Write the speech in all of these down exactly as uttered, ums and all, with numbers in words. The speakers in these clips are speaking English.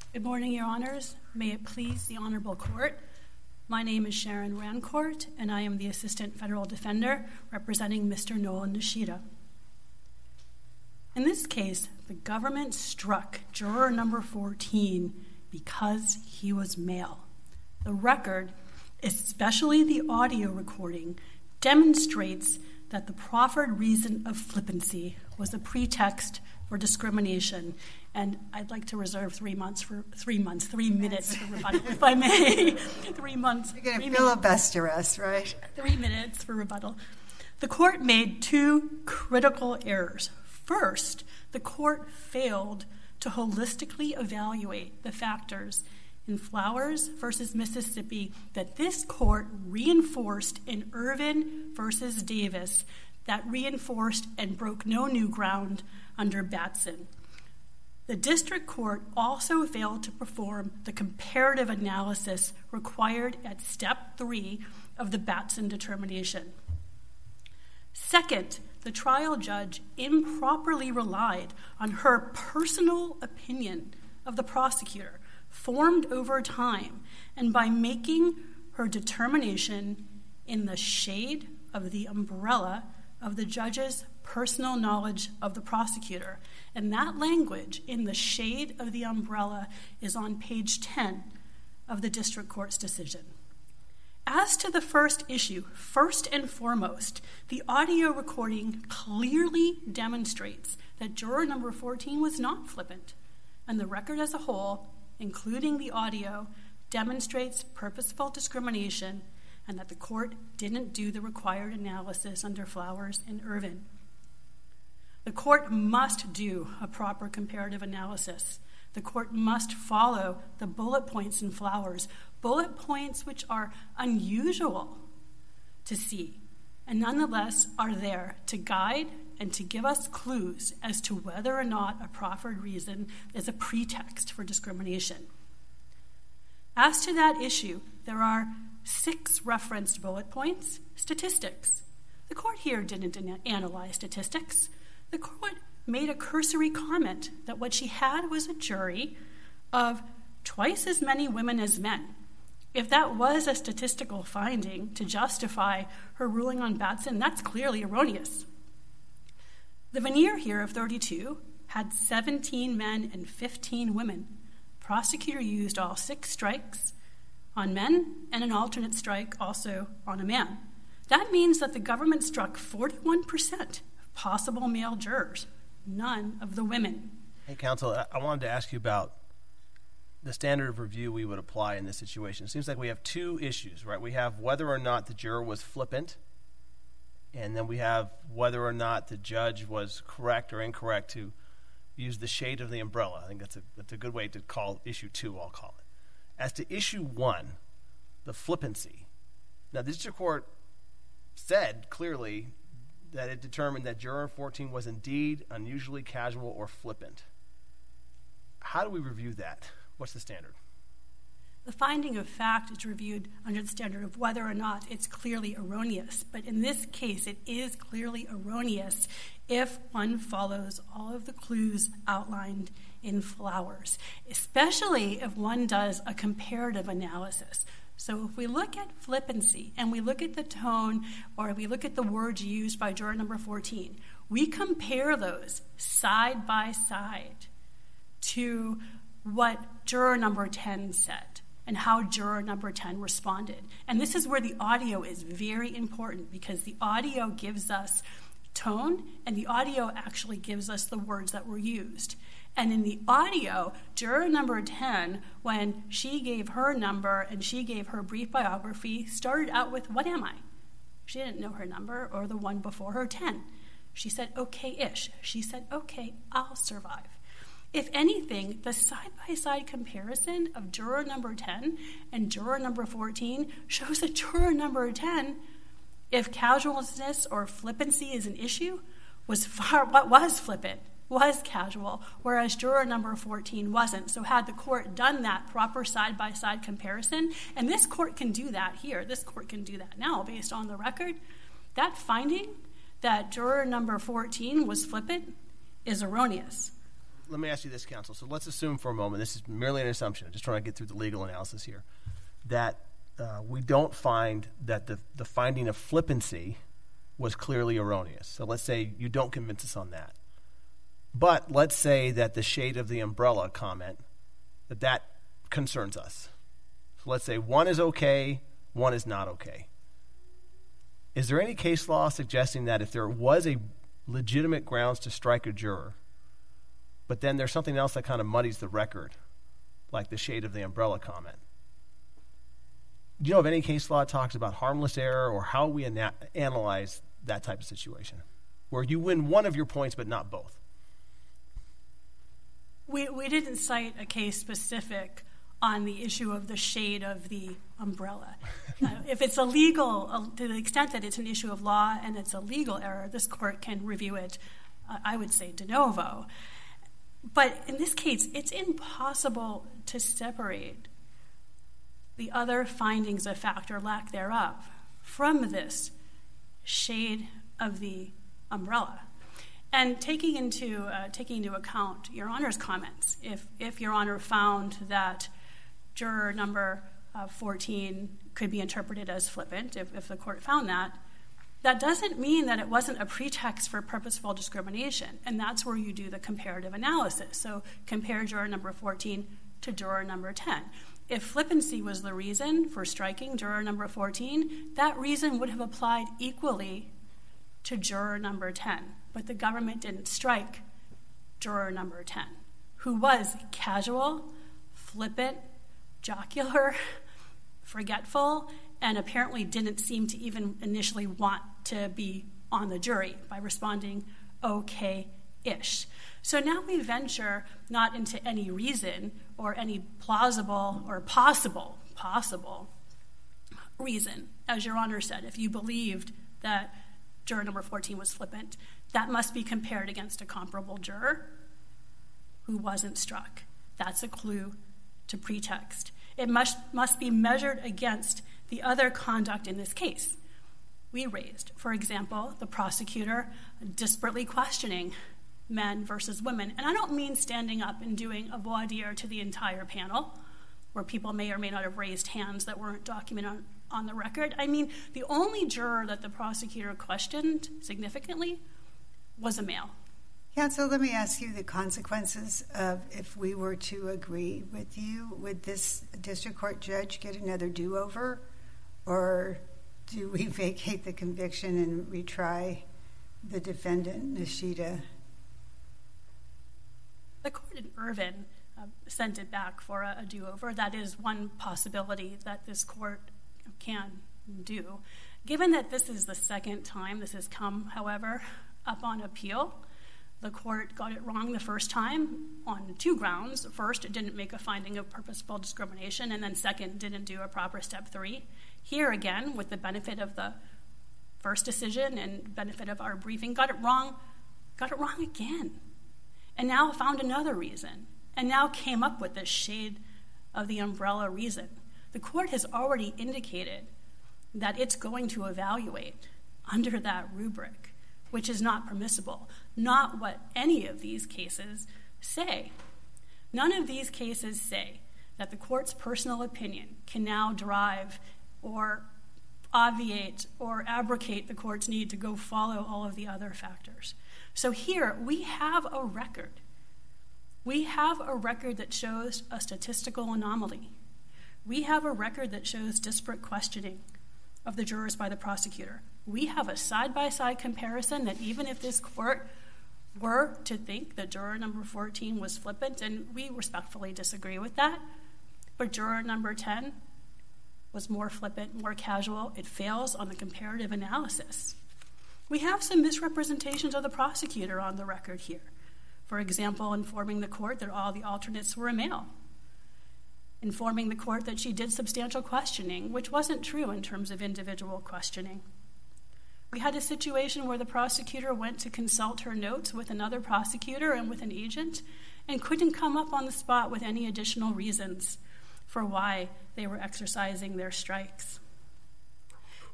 Good morning, Your Honors. May it please the Honorable Court. My name is Sharon Rancourt, and I am the Assistant Federal Defender representing Mister Noel Nishida. In this case, the government struck juror number fourteen because he was male. The record, especially the audio recording, demonstrates that the proffered reason of flippancy was a pretext for discrimination, and I'd like to reserve three months for three months, three minutes for rebuttal, if I may. three months. You're going to filibuster us, right? Three minutes for rebuttal. The court made two critical errors. First, the court failed to holistically evaluate the factors in Flowers versus Mississippi that this court reinforced in Irvin versus Davis, that reinforced and broke no new ground under Batson. The district court also failed to perform the comparative analysis required at step three of the Batson determination. Second, the trial judge improperly relied on her personal opinion of the prosecutor, formed over time, and by making her determination in the shade of the umbrella of the judge's personal knowledge of the prosecutor. And that language, in the shade of the umbrella, is on page ten of the district court's decision. As to the first issue, first and foremost, the audio recording clearly demonstrates that juror number fourteen was not flippant, and the record as a whole, including the audio, demonstrates purposeful discrimination and that the court didn't do the required analysis under Flowers and Irvin. The court must do a proper comparative analysis. The court must follow the bullet points in Flowers, bullet points which are unusual to see, and nonetheless are there to guide and to give us clues as to whether or not a proffered reason is a pretext for discrimination. As to that issue, there are six referenced bullet points. Statistics. The court here didn't analyze statistics. The court made a cursory comment that what she had was a jury of twice as many women as men. If that was a statistical finding to justify her ruling on Batson, that's clearly erroneous. The veneer here of thirty-two had seventeen men and fifteen women. Prosecutor used all six strikes on men and an alternate strike also on a man. That means that the government struck forty-one percent of possible male jurors, none of the women. Hey, counsel, I wanted to ask you about the standard of review we would apply in this situation. It seems like we have two issues, right? We have whether or not the juror was flippant, and then we have whether or not the judge was correct or incorrect to use the shade of the umbrella. I think that's a, that's a good way to call issue two, I'll call it. As to issue one, the flippancy, now the district court said clearly that it determined that juror fourteen was indeed unusually casual or flippant. How do we review that? What's the standard? The finding of fact is reviewed under the standard of whether or not it's clearly erroneous. But in this case, it is clearly erroneous if one follows all of the clues outlined in Flowers, especially if one does a comparative analysis. So if we look at flippancy and we look at the tone or we look at the words used by juror number fourteen, we compare those side by side to what juror number ten said and how juror number ten responded. And this is where the audio is very important because the audio gives us tone and the audio actually gives us the words that were used. And in the audio, juror number ten, when she gave her number and she gave her brief biography, started out with, "What am I?" She didn't know her number or the one before her, ten. She said, "Okay-ish." She said, "Okay, I'll survive." If anything, the side-by-side comparison of juror number ten and juror number fourteen shows that juror number ten, if casualness or flippancy is an issue, was far what was flippant, was casual, whereas juror number fourteen wasn't. So had the court done that proper side-by-side comparison, and this court can do that here, this court can do that now based on the record, that finding that juror number fourteen was flippant is erroneous. let me ask you this, counsel. So let's assume for a moment, this is merely an assumption, I'm just trying to get through the legal analysis here, that uh, we don't find that the, the finding of flippancy was clearly erroneous. So let's say you don't convince us on that. But let's say that the shade of the umbrella comment, that that concerns us. So let's say one is okay, one is not okay. Is there any case law suggesting that if there was a legitimate grounds to strike a juror, but then there's something else that kind of muddies the record, like the shade of the umbrella comment? Do you know of any case law that talks about harmless error or how we ana- analyze that type of situation, where you win one of your points but not both? We we didn't cite a case specific on the issue of the shade of the umbrella. Uh, if it's a legal, uh, to the extent that it's an issue of law and it's a legal error, this court can review it, uh, I would say, de novo. But in this case, it's impossible to separate the other findings of fact or lack thereof from this shade of the umbrella. And taking into uh, taking into account Your Honor's comments, if if Your Honor found that juror number uh, fourteen could be interpreted as flippant, if, if the court found that, that doesn't mean that it wasn't a pretext for purposeful discrimination, and that's where you do the comparative analysis. So compare juror number fourteen to juror number ten. If flippancy was the reason for striking juror number fourteen, that reason would have applied equally to juror number ten. But the government didn't strike juror number ten, who was casual, flippant, jocular, forgetful, and apparently didn't seem to even initially want to be on the jury by responding okay-ish. So now we venture not into any reason or any plausible or possible, possible reason. As Your Honor said, if you believed that juror number fourteen was flippant, that must be compared against a comparable juror who wasn't struck. That's a clue to pretext. It must, must be measured against the other conduct in this case we raised. For example, the prosecutor disparately questioning men versus women. And I don't mean standing up and doing a voir dire to the entire panel, where people may or may not have raised hands that weren't documented on, on the record. I mean, the only juror that the prosecutor questioned significantly was a male. Counsel, let me ask you the consequences of if we were to agree with you. Would this district court judge get another do-over, or do we vacate the conviction and retry the defendant, Nishida? The court in Irvin uh, sent it back for a, a do-over. That is one possibility that this court can do. Given that this is the second time this has come, however, up on appeal, the court got it wrong the first time on two grounds. First, it didn't make a finding of purposeful discrimination, and then second, didn't do a proper step three. Here again, with the benefit of the first decision and benefit of our briefing, got it wrong, got it wrong again. And now found another reason, and now came up with this shade of the umbrella reason. The court has already indicated that it's going to evaluate under that rubric, which is not permissible, not what any of these cases say. None of these cases say that the court's personal opinion can now drive or obviate or abrogate the court's need to go follow all of the other factors. So here, we have a record. We have a record that shows a statistical anomaly. We have a record that shows disparate questioning of the jurors by the prosecutor. We have a side-by-side comparison that even if this court were to think that juror number fourteen was flippant, and we respectfully disagree with that, but juror number ten was more flippant, more casual, it fails on the comparative analysis. We have some misrepresentations of the prosecutor on the record here. For example, informing the court that all the alternates were a male. Informing the court that she did substantial questioning, which wasn't true in terms of individual questioning. We had a situation where the prosecutor went to consult her notes with another prosecutor and with an agent and couldn't come up on the spot with any additional reasons for why they were exercising their strikes.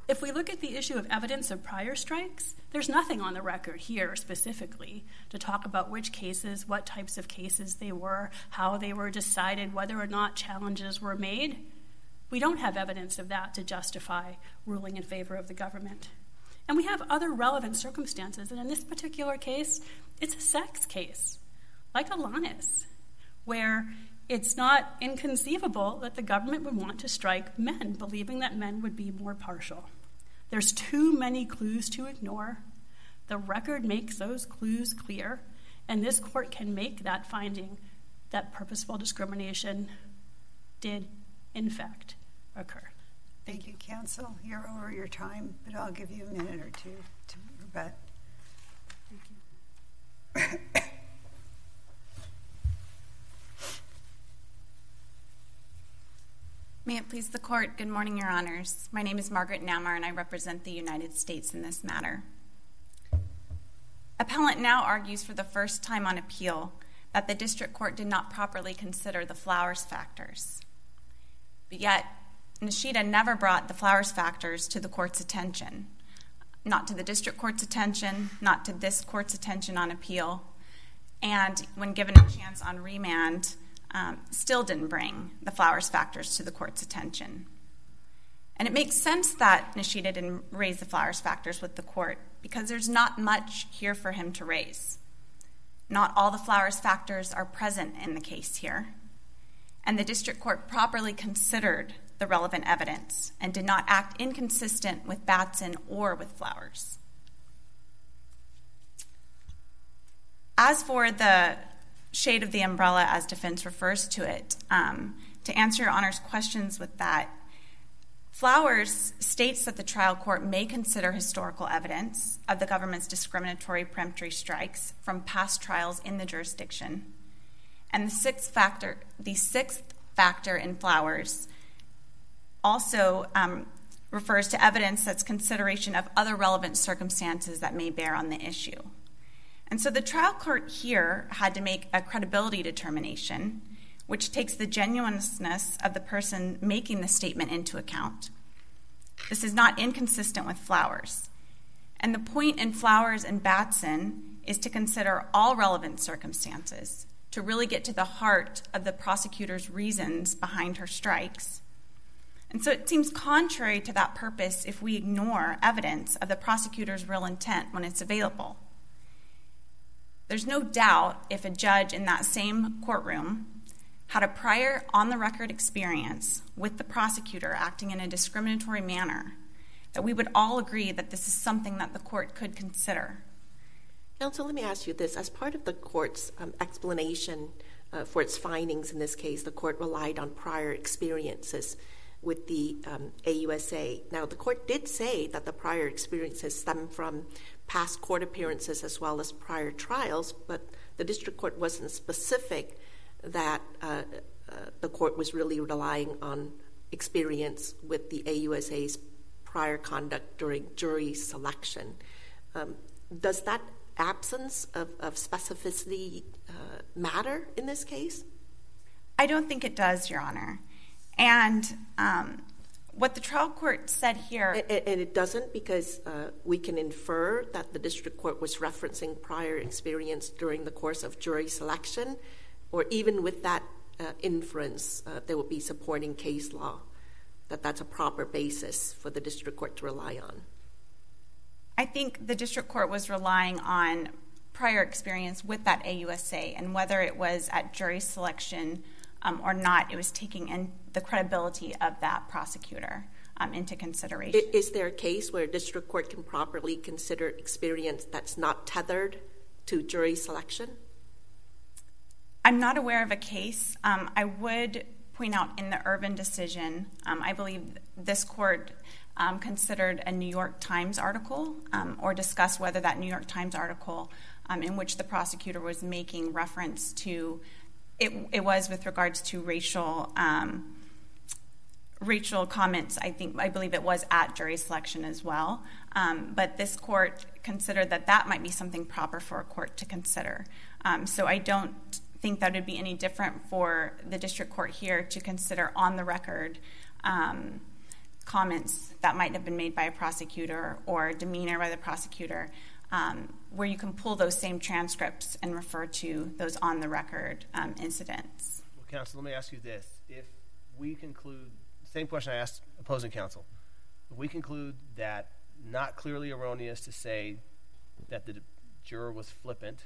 If we look at the issue of evidence of prior strikes, there's nothing on the record here specifically to talk about which cases, what types of cases they were, how they were decided, whether or not challenges were made. We don't have evidence of that to justify ruling in favor of the government. And we have other relevant circumstances, and in this particular case, it's a sex case, like Alanis, where it's not inconceivable that the government would want to strike men, believing that men would be more partial. There's too many clues to ignore. The record makes those clues clear, and this court can make that finding that purposeful discrimination did, in fact, occur. Thank, Thank you, counsel. You're over your time, but I'll give you a minute or two to rebut. Thank you. May it please the court, good morning, Your Honors. My name is Margaret Namar, and I represent the United States in this matter. Appellant now argues for the first time on appeal that the district court did not properly consider the Flowers factors. But yet, Nishida never brought the Flowers factors to the court's attention, not to the district court's attention, not to this court's attention on appeal, and when given a chance on remand, Um, still didn't bring the Flowers factors to the court's attention. And it makes sense that Nishida didn't raise the Flowers factors with the court because there's not much here for him to raise. Not all the Flowers factors are present in the case here. And the district court properly considered the relevant evidence and did not act inconsistent with Batson or with Flowers. As for the shade of the umbrella, as defense refers to it, um, to answer Your Honor's questions with that, Flowers states that the trial court may consider historical evidence of the government's discriminatory peremptory strikes from past trials in the jurisdiction. And the sixth factor, the sixth factor in Flowers also um, refers to evidence that's consideration of other relevant circumstances that may bear on the issue. And so the trial court here had to make a credibility determination, which takes the genuineness of the person making the statement into account. This is not inconsistent with Flowers. And the point in Flowers and Batson is to consider all relevant circumstances, to really get to the heart of the prosecutor's reasons behind her strikes. And so it seems contrary to that purpose if we ignore evidence of the prosecutor's real intent when it's available. There's no doubt if a judge in that same courtroom had a prior on-the-record experience with the prosecutor acting in a discriminatory manner, that we would all agree that this is something that the court could consider. Counsel, let me ask you this. As part of the court's um, explanation uh, for its findings in this case, the court relied on prior experiences with the um, A U S A. Now, the court did say that the prior experiences stem from past court appearances as well as prior trials, but the district court wasn't specific that uh, uh, the court was really relying on experience with the A U S A's prior conduct during jury selection. Um, does that absence of, of specificity uh, matter in this case? I don't think it does, Your Honor. And um, what the trial court said here... And, and it doesn't because uh, we can infer that the district court was referencing prior experience during the course of jury selection, or even with that uh, inference, uh, there would be supporting case law, that that's a proper basis for the district court to rely on. I think the district court was relying on prior experience with that A U S A, and whether it was at jury selection um, or not, it was taking in the credibility of that prosecutor um, into consideration. Is there a case where a district court can properly consider experience that's not tethered to jury selection? I'm not aware of a case. Um, I would point out in the Irvin decision, um, I believe this court um, considered a New York Times article um, or discussed whether that New York Times article um, in which the prosecutor was making reference to, it, it was with regards to racial um, racial comments. I think, I believe it was at jury selection as well. Um, but this court considered that that might be something proper for a court to consider. Um, so I don't think that would be any different for the district court here to consider on the record um, comments that might have been made by a prosecutor or demeanor by the prosecutor, um, where you can pull those same transcripts and refer to those on-the-record um, incidents. Well, counsel, let me ask you this. If we conclude, same question I asked opposing counsel, if we conclude that not clearly erroneous to say that the juror was flippant,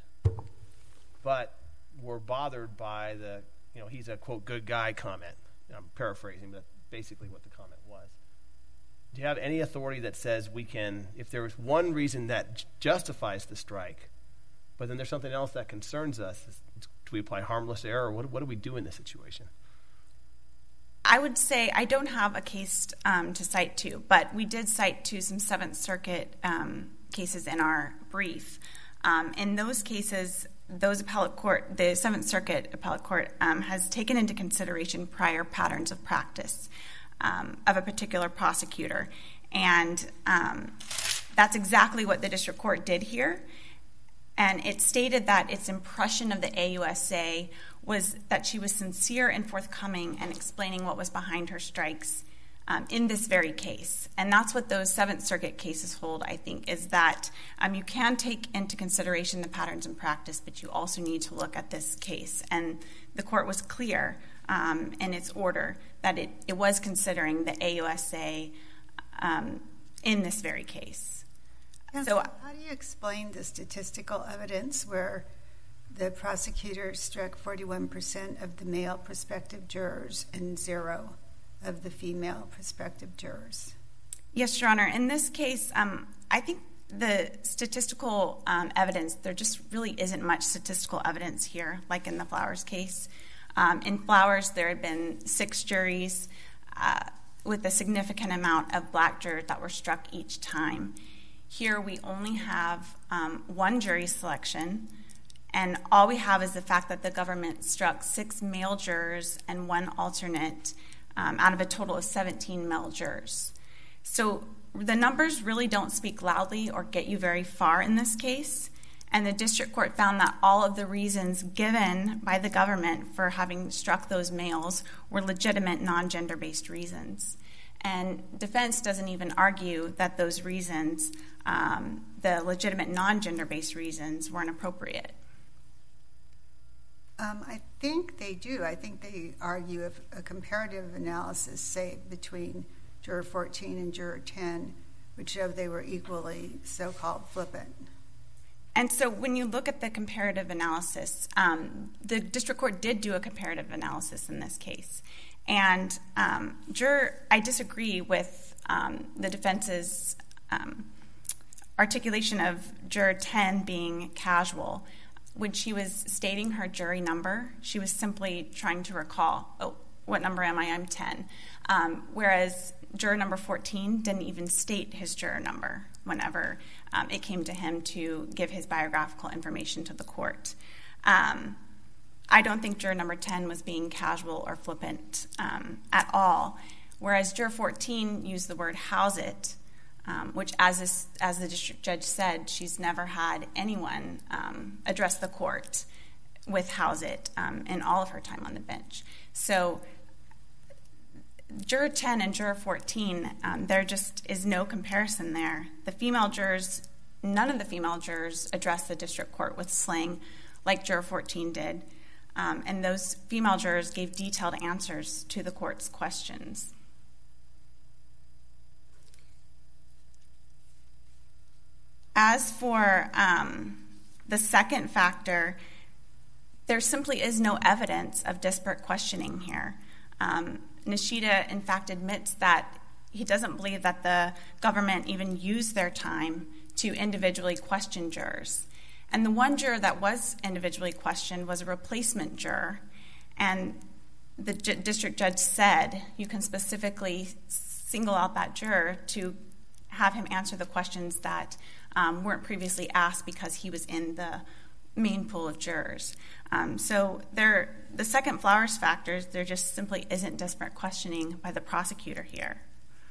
but were bothered by the, you know, he's a, quote, good guy comment. I'm paraphrasing, but basically what the comment was. Do you have any authority that says we can, if there is one reason that j- justifies the strike, but then there's something else that concerns us, is, do we apply harmless error? What, what do we do in this situation? I would say I don't have a case um, to cite to, but we did cite to some Seventh Circuit um, cases in our brief. Um, in those cases, those appellate court, the Seventh Circuit appellate court um, has taken into consideration prior patterns of practice um, of a particular prosecutor. And um, that's exactly what the district court did here. And it stated that its impression of the A U S A was that she was sincere and forthcoming and explaining what was behind her strikes um, in this very case. And that's what those Seventh Circuit cases hold, I think, is that um, you can take into consideration the patterns in practice, but you also need to look at this case. And the court was clear um, in its order that it, it was considering the A U S A um, in this very case. Yeah, so, so how do you explain the statistical evidence where the prosecutor struck forty-one percent of the male prospective jurors and zero of the female prospective jurors? Yes, Your Honor. In this case, um, I think the statistical um, evidence, there just really isn't much statistical evidence here, like in the Flowers case. Um, in Flowers, there had been six juries uh, with a significant amount of black jurors that were struck each time. Here, we only have um, one jury selection, and all we have is the fact that the government struck six male jurors and one alternate um, out of a total of seventeen male jurors. So the numbers really don't speak loudly or get you very far in this case, and the district court found that all of the reasons given by the government for having struck those males were legitimate non-gender-based reasons. And defense doesn't even argue that those reasons, um, the legitimate non-gender-based reasons, weren't appropriate. Um, I think they do. I think they argue if a comparative analysis, say, between juror fourteen and juror ten, would show they were equally so-called flippant. And so when you look at the comparative analysis, um, the district court did do a comparative analysis in this case. And um, juror, I disagree with um, the defense's um, articulation of juror ten being casual. When she was stating her jury number, she was simply trying to recall, oh, what number am I? I'm ten. Um, whereas juror number fourteen didn't even state his juror number whenever um, it came to him to give his biographical information to the court. Um, I don't think juror number ten was being casual or flippant um, at all, whereas juror fourteen used the word house it, um, which, as, this, as the district judge said, she's never had anyone um, address the court with house it um, in all of her time on the bench. So juror ten and juror fourteen, um, there just is no comparison there. The female jurors, none of the female jurors addressed the district court with slang like juror fourteen did. Um, and those female jurors gave detailed answers to the court's questions. As for um, the second factor, there simply is no evidence of disparate questioning here. Um, Nishida, in fact, admits that he doesn't believe that the government even used their time to individually question jurors. And the one juror that was individually questioned was a replacement juror. And the j- district judge said you can specifically single out that juror to have him answer the questions that um, weren't previously asked because he was in the main pool of jurors. Um, so there, the second Flowers factors, there just simply isn't disparate questioning by the prosecutor here.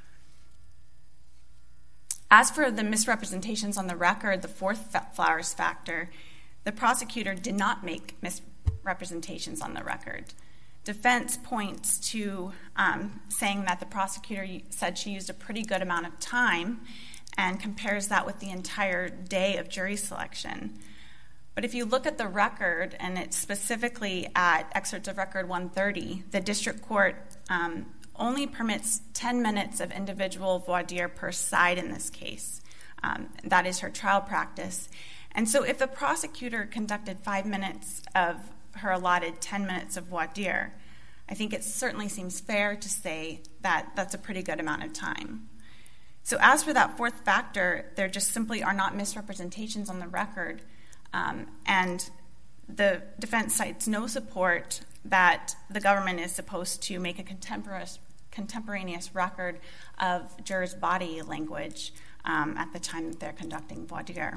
As for the misrepresentations on the record, the fourth Flowers factor, the prosecutor did not make misrepresentations on the record. defense points to um, saying that the prosecutor said she used a pretty good amount of time and compares that with the entire day of jury selection. But if you look at the record, and it's specifically at excerpts of record one thirty, the district court um, only permits ten minutes of individual voir dire per side in this case. Um, that is her trial practice. And so if the prosecutor conducted five minutes of her allotted ten minutes of voir dire, I think it certainly seems fair to say that that's a pretty good amount of time. So as for that fourth factor, there just simply are not misrepresentations on the record, um, and the defense cites no support that the government is supposed to make a contemporaneous, contemporaneous record of jurors' body language um, at the time that they're conducting voir dire.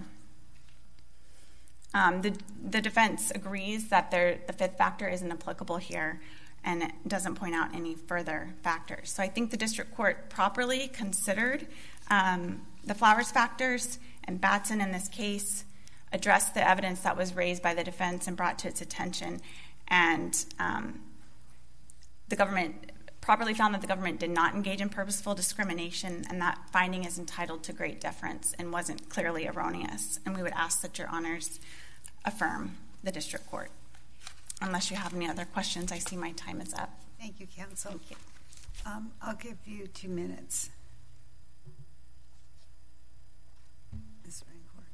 Um, the, the defense agrees that there, the fifth factor isn't applicable here, and it doesn't point out any further factors. So I think the district court properly considered um, the Flowers factors, and Batson in this case addressed the evidence that was raised by the defense and brought to its attention, and um, the government properly found that the government did not engage in purposeful discrimination, and that finding is entitled to great deference and wasn't clearly erroneous. And we would ask that your honors affirm the district court. Unless you have any other questions, I see my time is up. Thank you, counsel. Thank you. Um, I'll give you two minutes. Miz Rancourt.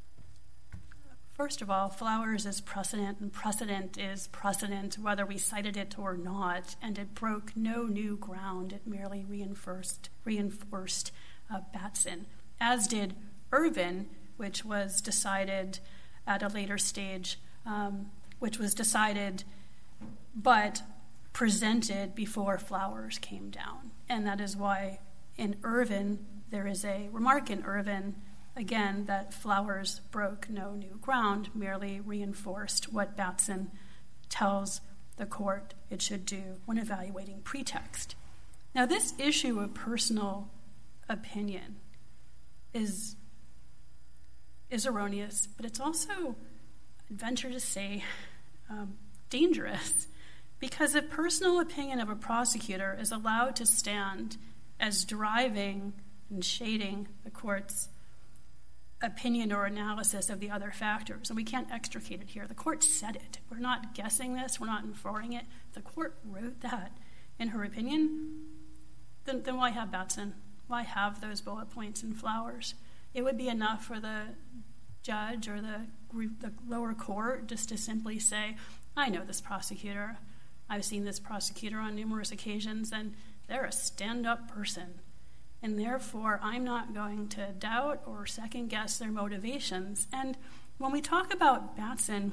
First of all, Flowers is precedent, and precedent is precedent whether we cited it or not, and it broke no new ground. It merely reinforced, reinforced uh, Batson, as did Irvin, which was decided at a later stage, um, which was decided but presented before Flowers came down. And that is why in Irvin, there is a remark in Irvin, again, that Flowers broke no new ground, merely reinforced what Batson tells the court it should do when evaluating pretext. Now, this issue of personal opinion is, is erroneous, but it's also, I'd venture to say, um, dangerous, because the personal opinion of a prosecutor is allowed to stand as driving and shading the court's opinion or analysis of the other factors, and we can't extricate it here. The court said it. We're not guessing this. We're not inferring it. The court wrote that in her opinion. Then, then why have Batson? Why have those bullet points in Flowers? It would be enough for the judge or the, the lower court just to simply say, I know this prosecutor. I've seen this prosecutor on numerous occasions, and they're a stand-up person. And therefore, I'm not going to doubt or second-guess their motivations. And when we talk about Batson,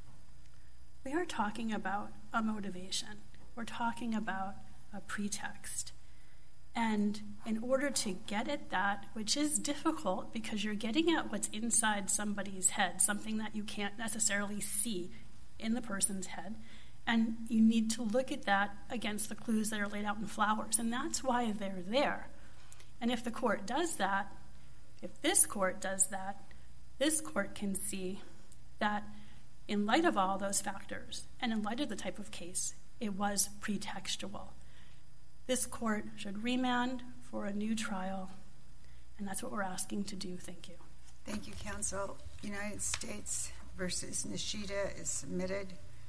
we are talking about a motivation. We're talking about a pretext. And in order to get at that, which is difficult because you're getting at what's inside somebody's head, something that you can't necessarily see in the person's head, and you need to look at that against the clues that are laid out in Flowers, and that's why they're there. And if the court does that, if this court does that, this court can see that in light of all those factors, and in light of the type of case, it was pretextual. This court should remand for a new trial, and that's what we're asking to do. Thank you. Thank you, counsel. United States versus Nishida is submitted.